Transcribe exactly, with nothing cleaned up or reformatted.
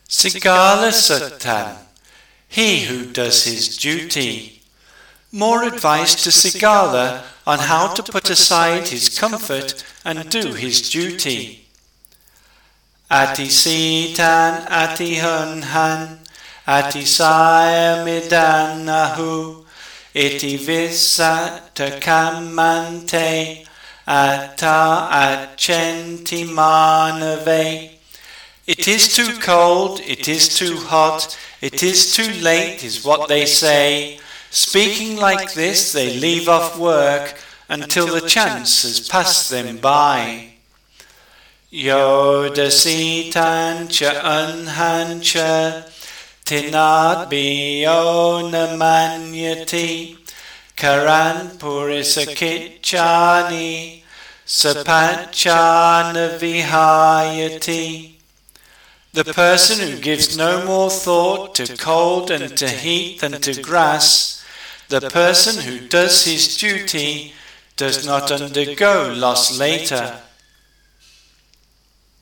Sigala Satan, he who does his duty. More advice to Sigala on how to put aside his comfort and do his duty. Ati sitan ati hunhan, ati sayamidanahu, iti visata kamante, ata achenti manave. It is too cold, it is too hot, it is too late is what they say. Speaking like this, they leave off work until the chance has passed them by. Yodasitancha unhancha tinat biyonamanyati karan purisakitchani sapachana vihayati. The person who gives no more thought to cold and to heat than to grass, the person who does his duty, does not undergo loss later.